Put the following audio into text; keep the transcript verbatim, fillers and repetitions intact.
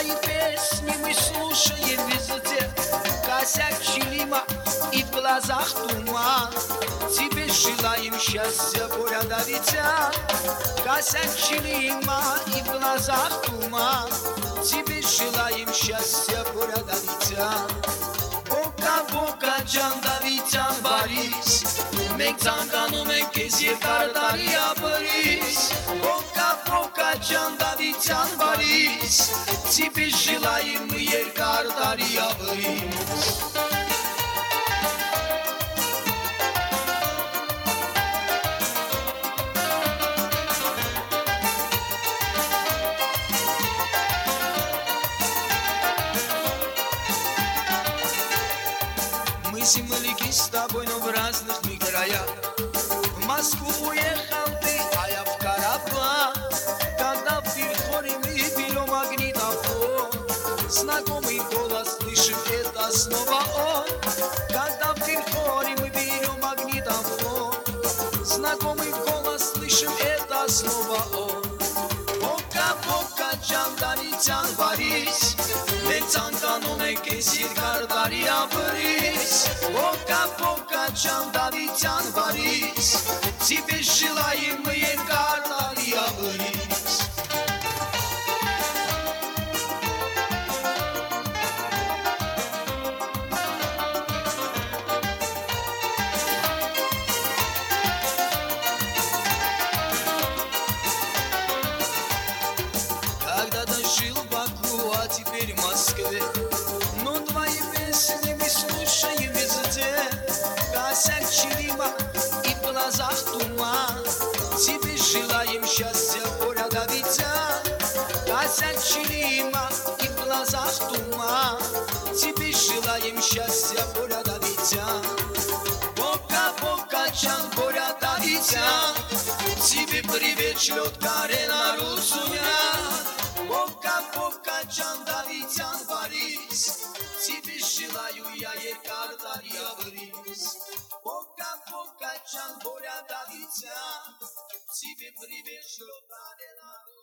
Твои песни мы слушаем везде, косяк Чилима и в глазах туман. Тебе желаем счастья, горя да дитя, косяк Чилима и в глазах туман. Тебе желаем счастья, горя да дитя. Boka boka can Davitan Baris, մենք ցանկանում ենք քեզ երկար տարի ապրիս. Boka boka can Davitan Baris, тебе желаем мы երկար տարի ապրիս. Мы земляки с тобой, но в разных мы краях. В Москву уехал ты, а я в Карабах. Когда в Вильхоре мы берем магнитофон, знакомый голос слышим, это снова он. Когда в Вильхоре мы берем магнитофон, знакомый голос слышим, это снова он. Boka boka can Davitan Baris, մենք ցանկանում ենք քեզ երկար տարի ապրիս. Boka boka can Davitan Baris, тебе желаем мы երկար տարի ապրիս. Когда-то жил в Баку, а теперь в Москве, но твои песни мы слушаем везде. Косяк Чилима и в глазах туман. Тебе желаем счастья, горя да дитя. Косяк Чилима и в глазах туман. Тебе желаем счастья, горя да дитя. Boka boka can горя да дитя, тебе привет шлет Карена Русуня. Boka boka can Davitan Baris, тебе желаю я երկար տարի ապրիս. Boka boka can горя да дитя, тебе привет шлет Карена Русуня.